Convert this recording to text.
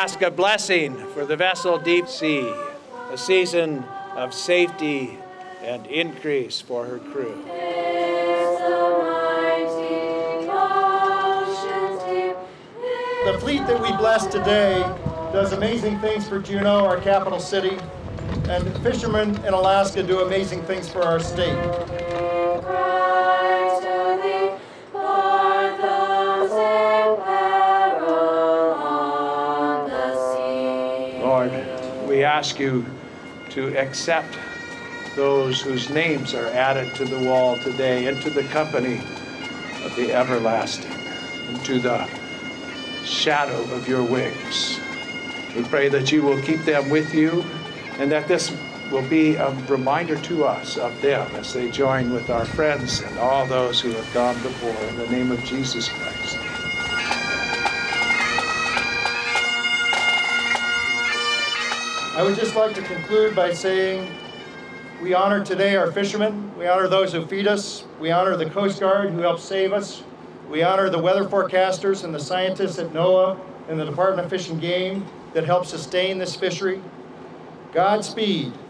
ask a blessing for the vessel Deep Sea, a season of safety and increase for her crew. The fleet that we bless today does amazing things for Juneau, our capital city, and fishermen in Alaska do amazing things for our state. Lord, we ask you to accept those whose names are added to the wall today into the company of the everlasting, into the shadow of your wings. We pray that you will keep them with you and that this will be a reminder to us of them as they join with our friends and all those who have gone before in the name of Jesus Christ. I would just like to conclude by saying we honor today our fishermen. We honor those who feed us. We honor the Coast Guard who helped save us. We honor the weather forecasters and the scientists at NOAA and the Department of Fish and Game that help sustain this fishery. Godspeed.